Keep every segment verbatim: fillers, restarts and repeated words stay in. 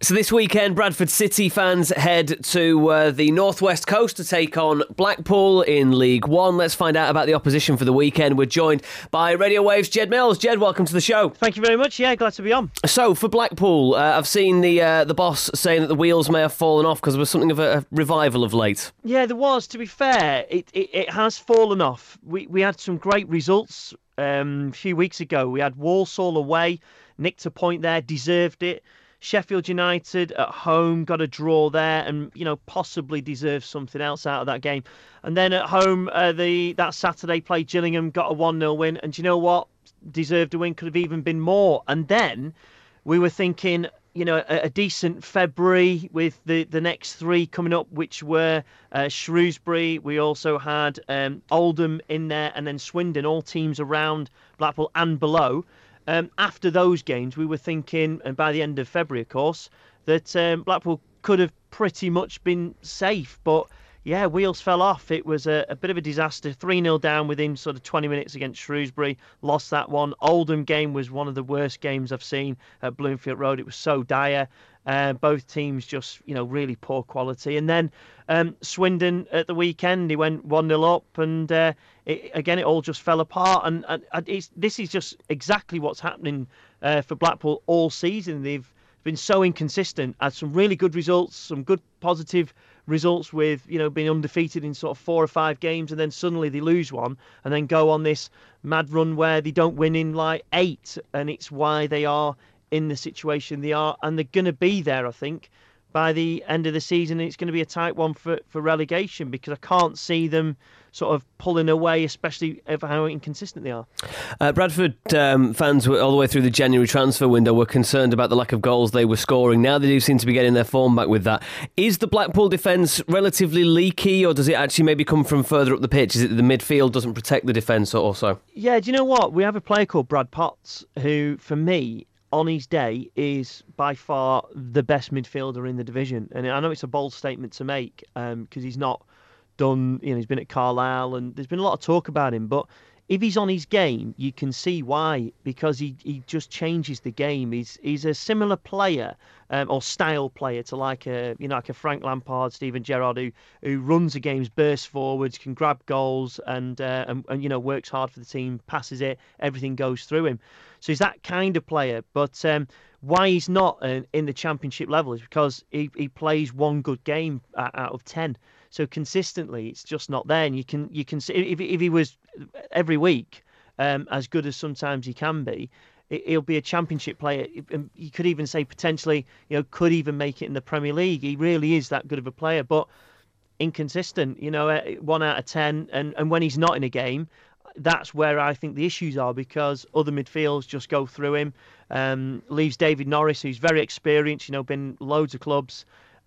So this weekend, Bradford City fans head to uh, the northwest coast to take on Blackpool in League One. Let's find out about the opposition for the weekend. We're joined by Radio Wave's Jed Mills. Jed, welcome to the show. Thank you very much. Yeah, glad to be on. So for Blackpool, uh, I've seen the uh, the boss saying that the wheels may have fallen off because there was something of a, a revival of late. Yeah, there was. To be fair, it it, it has fallen off. We we had some great results um, a few weeks ago. We had Walsall away, nicked a point there, deserved it. Sheffield United at home got a draw there, and you know possibly deserved something else out of that game. And then at home, uh, the that Saturday played Gillingham, got a one nil win, and do you know what? Deserved a win, could have even been more. And then we were thinking, you know, a, a decent February with the, the next three coming up, which were uh, Shrewsbury. We also had um, Oldham in there, and then Swindon, all teams around Blackpool and below. Um, after those games, we were thinking, and by the end of February, of course, that um, Blackpool could have pretty much been safe. But, yeah, wheels fell off. It was a, a bit of a disaster. three nil down within sort of twenty minutes against Shrewsbury. Lost that one. Oldham game was one of the worst games I've seen at Bloomfield Road. It was so dire. Uh, both teams just, you know, really poor quality. And then um, Swindon at the weekend, he went one nil up, and uh, it, again, it all just fell apart. And, and it's, this is just exactly what's happening uh, for Blackpool all season. They've been so inconsistent, had some really good results, some good positive results with, you know, being undefeated in sort of four or five games, and then suddenly they lose one and then go on this mad run where they don't win in like eight. And it's why they are in the situation they are, and they're going to be there, I think, by the end of the season. It's going to be a tight one for, for relegation, because I can't see them sort of pulling away, especially for how inconsistent they are. Uh, Bradford um, fans were all the way through the January transfer window were concerned about the lack of goals they were scoring. Now they do seem to be getting their form back with that. Is the Blackpool defence relatively leaky, or does it actually maybe come from further up the pitch? Is it that the midfield doesn't protect the defence also? Yeah, do you know what? We have a player called Brad Potts who, for me, on his day, is by far the best midfielder in the division. And I know it's a bold statement to make, because um, he's not done, you know, he's been at Carlisle and there's been a lot of talk about him. But if he's on his game, you can see why, because he, he just changes the game. He's he's a similar player um, or style player to like a you know like a Frank Lampard, Steven Gerrard, who who runs the games, bursts forwards, can grab goals, and, uh, and and you know works hard for the team, passes it, everything goes through him. So he's that kind of player. But um, why he's not uh, in the Championship level is because he he plays one good game out of ten. So consistently, it's just not there. And you can you can see if if he was every week um, as good as sometimes he can be, it, he'll be a Championship player. You could even say potentially, you know, could even make it in the Premier League. He really is that good of a player, but inconsistent. You know, one out of ten, and and when he's not in a game, that's where I think the issues are, because other midfields just go through him. Um, leaves David Norris, who's very experienced. You know, been loads of clubs.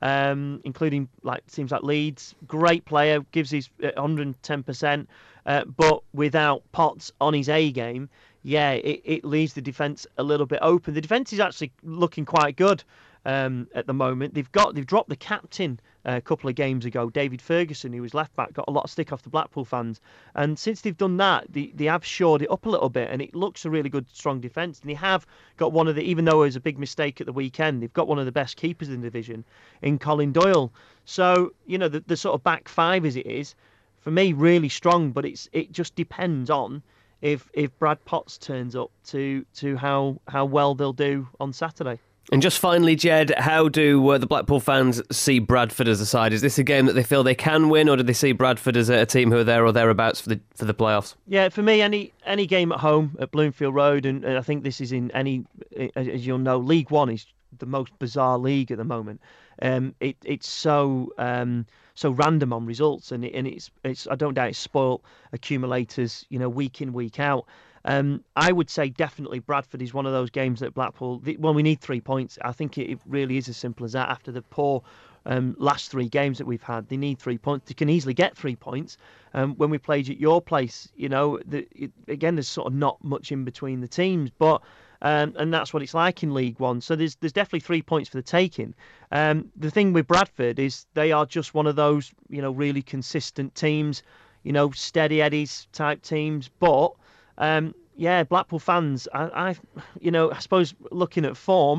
Um, including like teams like Leeds, great player, gives his one hundred ten percent, uh, but without Potts on his A game, yeah, it, it leaves the defence a little bit open. The defence is actually looking quite good um, at the moment. They've got they've dropped the captain uh, a couple of games ago, David Ferguson, who was left back, got a lot of stick off the Blackpool fans, and since they've done that, they, they have shored it up a little bit, and it looks a really good, strong defence. And they have got one of the, even though it was a big mistake at the weekend, they've got one of the best keepers in the division in Colin Doyle. So, you know, the, the sort of back five as it is, for me, really strong, but it's it just depends on if if Brad Potts turns up to to how how well they'll do on Saturday. And just finally, Jed, how do uh, the Blackpool fans see Bradford as a side? Is this a game that they feel they can win, or do they see Bradford as a, a team who are there or thereabouts for the for the playoffs? Yeah, for me, any any game at home at Bloomfield Road, and, and I think this is in any, as you'll know, League One is the most bizarre league at the moment. Um, it it's so um, so random on results, and it, and it's it's I don't doubt it's spoilt accumulators, you know, week in, week out. Um, I would say definitely Bradford is one of those games that Blackpool, well, we need three points. I think it, it really is as simple as that. After the poor um, last three games that we've had, they need three points. They can easily get three points. Um, when we played at your place, you know, the, it, again, there's sort of not much in between the teams, but um, and that's what it's like in League One. So there's there's definitely three points for the taking. Um, the thing with Bradford is they are just one of those, you know, really consistent teams, you know, steady Eddies type teams, but Um, yeah, Blackpool fans, I, I, you know, I suppose looking at form,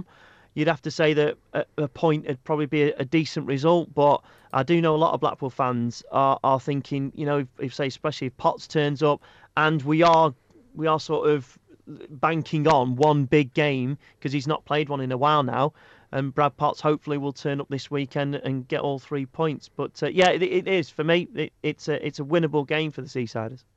you'd have to say that a, a point would probably be a, a decent result. But I do know a lot of Blackpool fans are, are thinking, you know, if, if say especially if Potts turns up, and we are we are sort of banking on one big game because he's not played one in a while now. And Brad Potts hopefully will turn up this weekend and get all three points. But uh, yeah, it, it is for me. It, it's a it's a winnable game for the Seasiders.